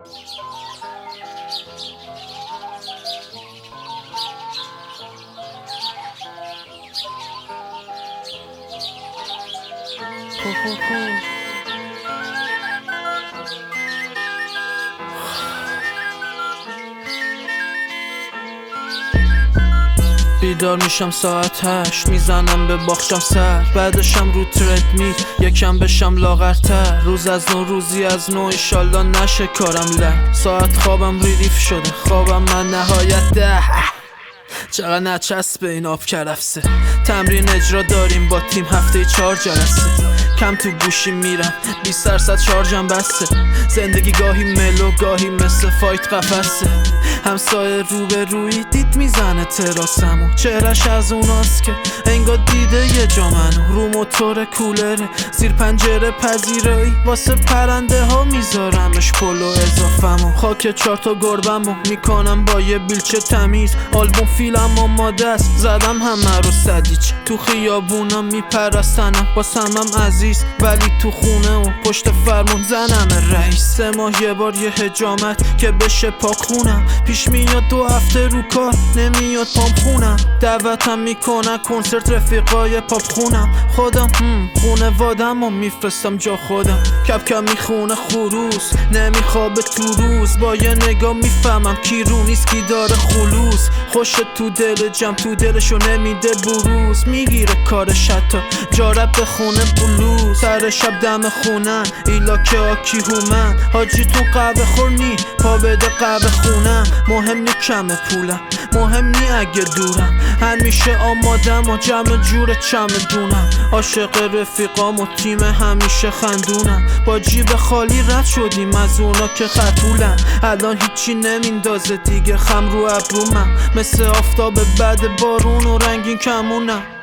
بیدار میشم ساعت 8 میزنم به باخشم سر، بعدشم رو تردمیل یکم بشم لاغرتر. روز از نو روزی از نو ایشالله نشه کارم لنگ. ساعت خوابم ریلیف شده، خوابم من نهایت 10. چقدر نچسبه این آب کرفسه. تمرین اجرا داریم با تیم هفته 4 جلسه. کم تو گوشی میرم 20% شارژم بسته. زندگی گاهی ملو گاهی مثل فایت قفسه. همسایه رو به روی دید میزنه تراسمو، چهرش از اوناست که انگار دیده یه جا منو. رو موتور کولره زیر پنجره پذیرایی، واسه پرنده ها میذارمش پلو اضافمو. خاک 4 تا گربمو میکنم با یه بیلچه تمیز. آلبوم فیلم آماده است، زدم همه رو سدیچ. تو خیابونا میپرستنم واسمم عزیز، ولی تو خونه و پشت فرمون زنم رئیس. 3 ماه یه بار یه حجامت که بشه پاک خونم. پیش میاد 2 هفته رو کار نمیاد پام خونم. دعوتم میکنن کنسرت رفیقای پاپ خونم. خودم خونه وادم و میفرستم جا خودم. کپ کم میخونه خروس نمیخوابه تو روز. با یه نگاه میفهمم کی رو نیست کی داره خلوص. خوش تو دل جمع تو دلشو نمیده بروز. میگیره کارش حتی جارب به خونه بلوز. سر شب دم خونن ایلاکه آکی هومن. حاجی تو قهوه خور نی پا بده قهوه خونم. مهم نی کم پولم، مهم نی اگه دورم. همیشه آمادم و جمع جور چمدونم. عاشق رفیقام و تیم همیشه خندونم. با جیب خالی رد شدیم از اونا که خطولن. الان هیچی نمیندازه دیگه خم رو ابرومم. مثل آفتاب بعد بارون و رنگین کمونم.